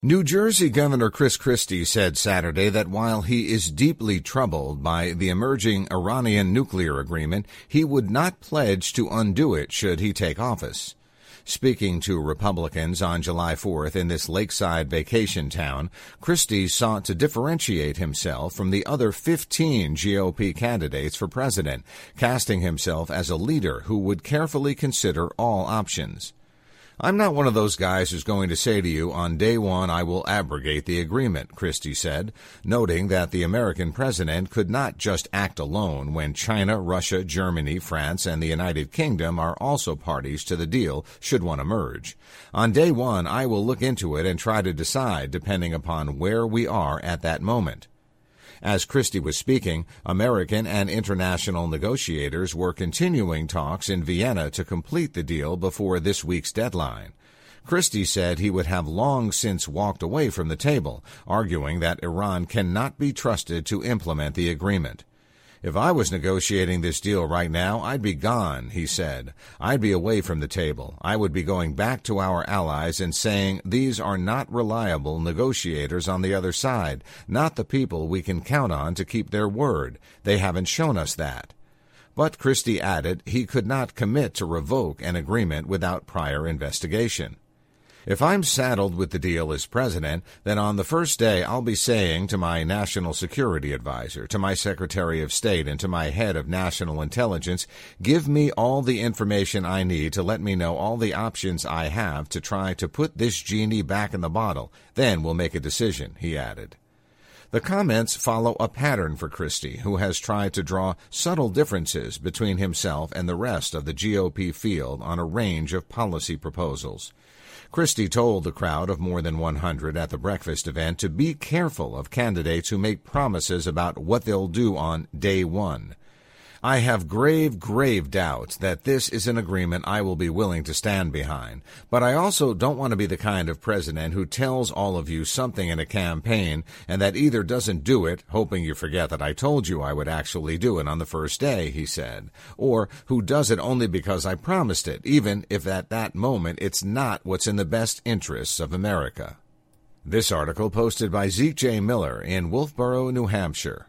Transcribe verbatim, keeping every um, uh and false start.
New Jersey Governor Chris Christie said Saturday that while he is deeply troubled by the emerging Iranian nuclear agreement, he would not pledge to undo it should he take office. Speaking to Republicans on July fourth in this lakeside vacation town, Christie sought to differentiate himself from the other fifteen G O P candidates for president, casting himself as a leader who would carefully consider all options. "I'm not one of those guys who's going to say to you, on day one, I will abrogate the agreement," Christie said, noting that the American president could not just act alone when China, Russia, Germany, France, and the United Kingdom are also parties to the deal should one emerge. "On day one, I will look into it and try to decide depending upon where we are at that moment." As Christie was speaking, American and international negotiators were continuing talks in Vienna to complete the deal before this week's deadline. Christie said he would have long since walked away from the table, arguing that Iran cannot be trusted to implement the agreement. "If I was negotiating this deal right now, I'd be gone," he said. "I'd be away from the table. I would be going back to our allies and saying these are not reliable negotiators on the other side, not the people we can count on to keep their word. They haven't shown us that." But Christie added he could not commit to revoke an agreement without prior investigation. "If I'm saddled with the deal as president, then on the first day I'll be saying to my national security advisor, to my secretary of state, and to my head of national intelligence, give me all the information I need to let me know all the options I have to try to put this genie back in the bottle. Then we'll make a decision," he added. The comments follow a pattern for Christie, who has tried to draw subtle differences between himself and the rest of the G O P field on a range of policy proposals. Christie told the crowd of more than one hundred at the breakfast event to be careful of candidates who make promises about what they'll do on day one. "I have grave, grave doubts that this is an agreement I will be willing to stand behind. But I also don't want to be the kind of president who tells all of you something in a campaign and that either doesn't do it, hoping you forget that I told you I would actually do it on the first day," he said, "or who does it only because I promised it, even if at that moment it's not what's in the best interests of America." This article posted by Zeke J. Miller in Wolfboro, New Hampshire.